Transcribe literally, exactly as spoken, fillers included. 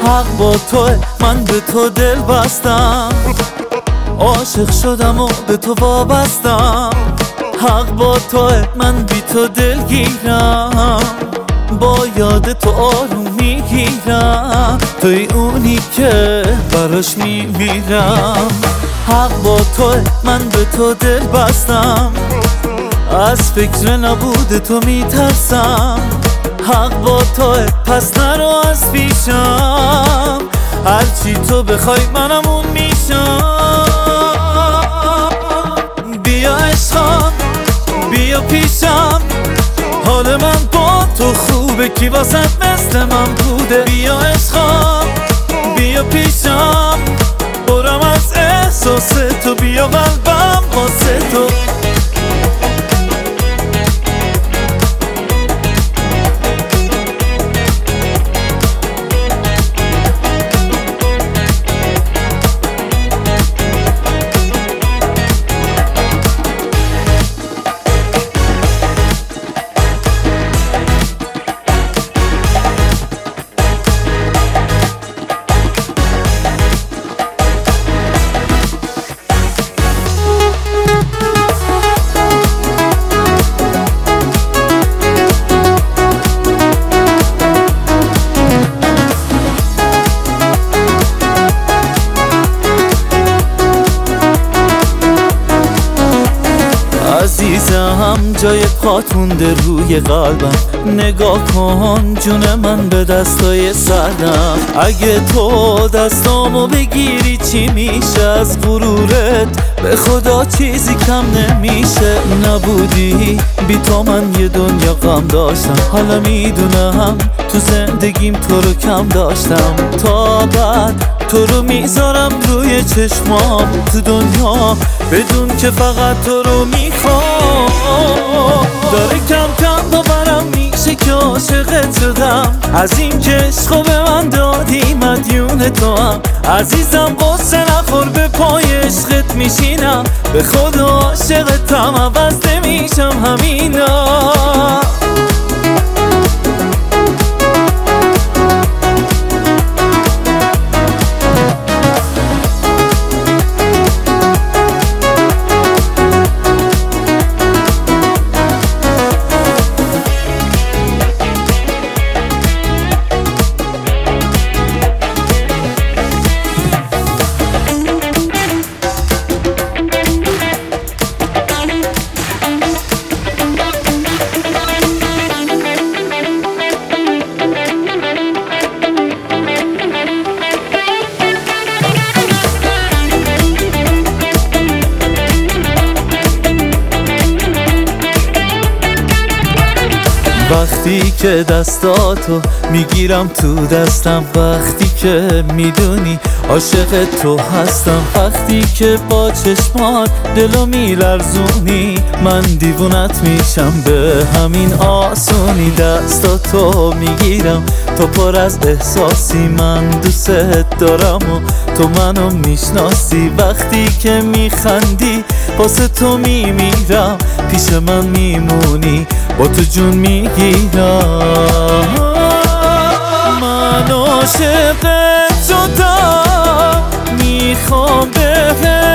حق با توه، من به تو دل بستم، عاشق شدم و به تو وابستم. حق با توه، من بی تو دل گیرم، با یاد تو آروم میگیرم، توی اونی که براش میمیرم. حق با توه، من به تو دل بستم، از فکر نبود تو میترسم. حق با توه، پس نرو از پیشم، هرچی تو بخوای منم اون میشم. بیا عشقم، بیا پیشم، حال من با تو خوبه، کی واسه مثل من بوده. بیا عشقم، بیا پیشم، برم از احساس تو، بیا قلبم واسه تو. عزیزم جای پات مونده روی قلبم، نگاه کن جون من به دستای سردم. اگه تو دستامو بگیری چی میشه از غرورت، به خدا چیزی کم نمیشه. نبودی بی تو من یه دنیا غم داشتم، حالا میدونم تو زندگیم تو رو کم داشتم. تا بعد تو رو میذارم روی چشمام تو دنیا، بدون که فقط تو رو میخوام. داره کم کم باورم میشه که عاشقت شدم، از این که عشقو به من دادی مدیون تو هم. عزیزم قصه نخور، به پای عشقت میشینم، به خدا عاشقتم عوض نمیشم همینا. وقتی که دستاتو میگیرم تو دستم، وقتی که میدونی عاشق تو هستم، وقتی که با چشمات دلو میلرزونی، من دیوونت میشم به همین آسونی. دستاتو میگیرم تو پر از احساسی، من دوست دارم و تو منو میشناسی. وقتی که میخندی واسه تو میمیرم، پیش من میمونی با تو جون میگیرم. من عاشق شدم، میخوام بهت